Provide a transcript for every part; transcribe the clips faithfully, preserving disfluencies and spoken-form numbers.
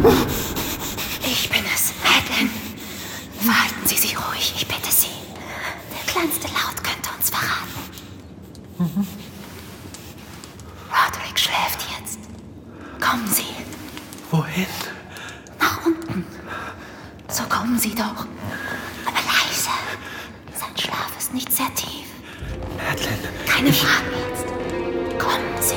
Ich bin es, Madeline. Verhalten Sie sich ruhig, ich bitte Sie. Der kleinste Laut könnte uns verraten. Mhm. Roderick schläft jetzt. Kommen Sie. Wohin? Nach unten. So kommen Sie doch. Aber leise. Sein Schlaf ist nicht sehr tief. Madeline. Keine ich... Fragen jetzt. Kommen Sie.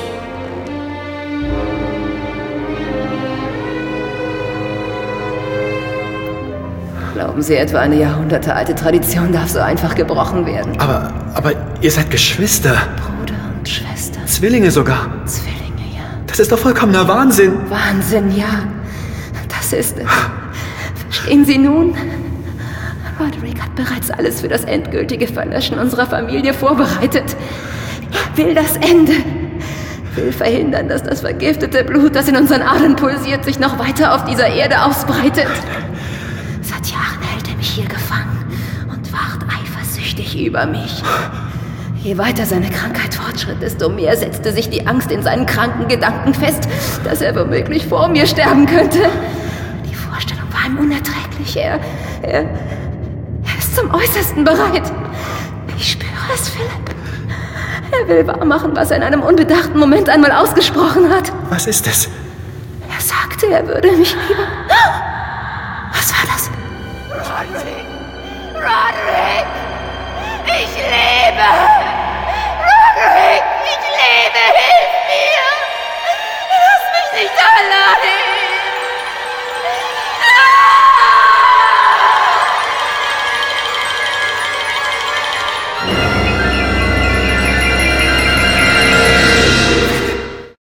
Glauben Sie etwa, eine jahrhundertealte Tradition darf so einfach gebrochen werden? Aber, aber ihr seid Geschwister. Bruder und Schwester. Zwillinge sogar. Zwillinge, ja. Das ist doch vollkommener Wahnsinn. Wahnsinn, ja. Das ist es. Verstehen Sie nun? Roderick hat bereits alles für das endgültige Verlöschen unserer Familie vorbereitet. Er will das Ende. Will verhindern, dass das vergiftete Blut, das in unseren Adern pulsiert, sich noch weiter auf dieser Erde ausbreitet. Seit Jahren hält er mich hier gefangen und wacht eifersüchtig über mich. Je weiter seine Krankheit fortschritt, desto mehr setzte sich die Angst in seinen kranken Gedanken fest, dass er womöglich vor mir sterben könnte. Die Vorstellung war ihm unerträglich. Er, er, er ist zum Äußersten bereit. Ich spüre es, Philipp. Er will wahrmachen, was er in einem unbedachten Moment einmal ausgesprochen hat. Was ist es? Er sagte, er würde mich lieben. Was war das? Roderick! Roderick! Ich lebe! Roderick! Ich lebe!